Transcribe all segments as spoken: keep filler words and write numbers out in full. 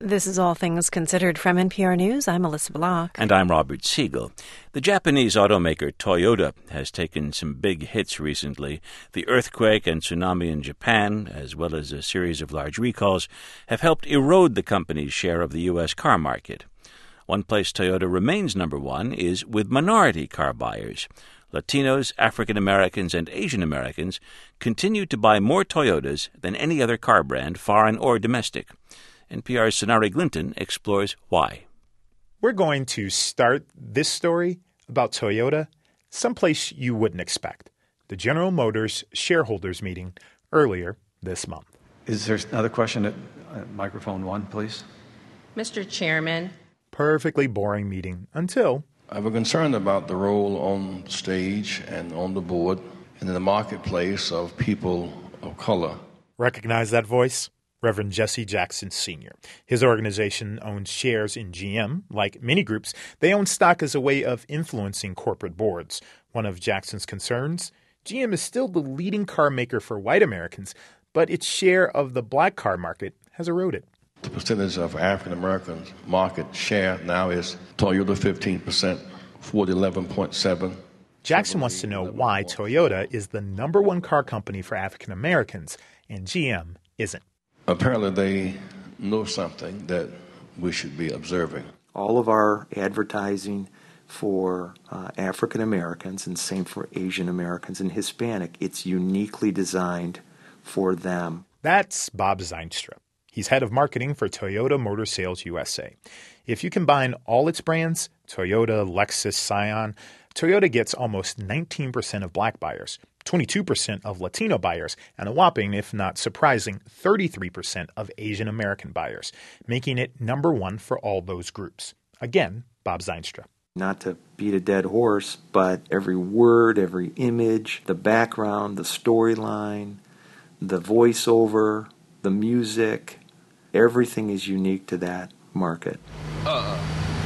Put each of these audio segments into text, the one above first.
This is All Things Considered from N P R News. I'm Melissa Block. And I'm Robert Siegel. The Japanese automaker Toyota has taken some big hits recently. The earthquake and tsunami in Japan, as well as a series of large recalls, have helped erode the company's share of the U S car market. One place Toyota remains number one is with minority car buyers. Latinos, African Americans, and Asian Americans continue to buy more Toyotas than any other car brand, foreign or domestic. N P R's Sonari Glinton explores why. We're going to start this story about Toyota someplace you wouldn't expect. The General Motors shareholders meeting earlier this month. Is there another question at uh, microphone one, please? Mister Chairman. Perfectly boring meeting until... I have a concern about the role on stage and on the board and in the marketplace of people of color. Recognize that voice? Reverend Jesse Jackson Senior His organization owns shares in G M. Like many groups, they own stock as a way of influencing corporate boards. One of Jackson's concerns, G M is still the leading car maker for white Americans, but its share of the black car market has eroded. The percentage of African Americans market share now is Toyota fifteen percent, Ford eleven point seven. Jackson wants to know why Toyota is the number one car company for African Americans and G M isn't. Apparently they know something that we should be observing. All of our advertising for uh, African Americans and same for Asian Americans and Hispanic, it's uniquely designed for them. That's Bob Zeinstra. He's head of marketing for Toyota Motor Sales U S A. If you combine all its brands, Toyota, Lexus, Scion, Toyota gets almost nineteen percent of black buyers, twenty-two percent of Latino buyers, and a whopping, if not surprising, thirty-three percent of Asian American buyers, making it number one for all those groups. Again, Bob Zeinstra. Not to beat a dead horse, but every word, every image, the background, the storyline, the voiceover, the music, everything is unique to that market. Uh-uh.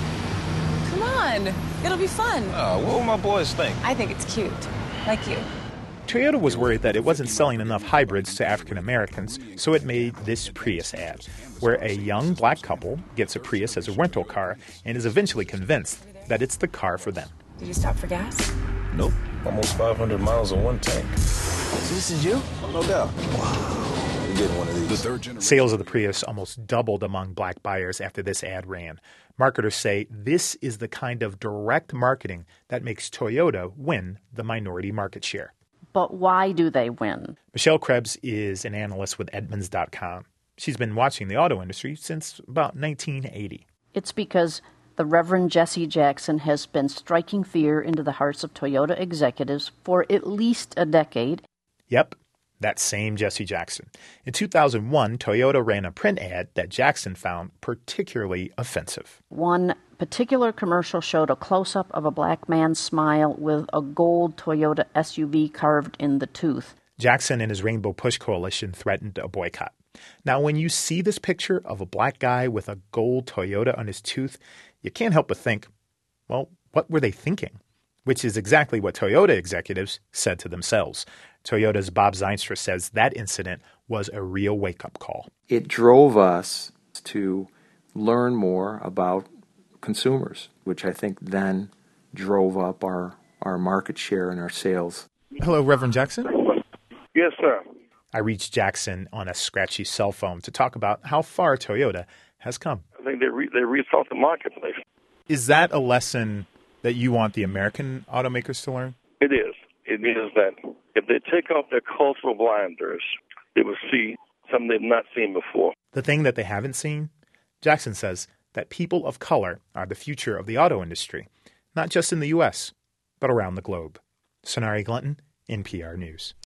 Come on, it'll be fun. Uh, what will my boys think? I think it's cute, like you. Toyota was worried that it wasn't selling enough hybrids to African Americans, so it made this Prius ad, where a young black couple gets a Prius as a rental car and is eventually convinced that it's the car for them. Did you stop for gas? Nope. Almost five hundred miles on one tank. So this is you? Oh, no doubt. Wow. We're getting one of these. The third generation. Sales of the Prius almost doubled among black buyers after this ad ran. Marketers say this is the kind of direct marketing that makes Toyota win the minority market share. But why do they win? Michelle Krebs is an analyst with Edmunds dot com. She's been watching the auto industry since about nineteen eighty. It's because the Reverend Jesse Jackson has been striking fear into the hearts of Toyota executives for at least a decade. Yep, that same Jesse Jackson. In two thousand one, Toyota ran a print ad that Jackson found particularly offensive. One particular commercial showed a close-up of a black man's smile with a gold Toyota S U V carved in the tooth. Jackson and his Rainbow Push Coalition threatened a boycott. Now, when you see this picture of a black guy with a gold Toyota on his tooth, you can't help but think, well, what were they thinking? Which is exactly what Toyota executives said to themselves. Toyota's Bob Zeinstra says that incident was a real wake-up call. It drove us to learn more about consumers, which I think then drove up our, our market share and our sales. Hello, Reverend Jackson. Yes, sir. I reached Jackson on a scratchy cell phone to talk about how far Toyota has come. I think they re- they rethought the marketplace. Is that a lesson that you want the American automakers to learn? It is. It is that if they take off their cultural blinders, they will see something they've not seen before. The thing that they haven't seen? Jackson says that people of color are the future of the auto industry, not just in the U S, but around the globe. Sonari Glinton, N P R News.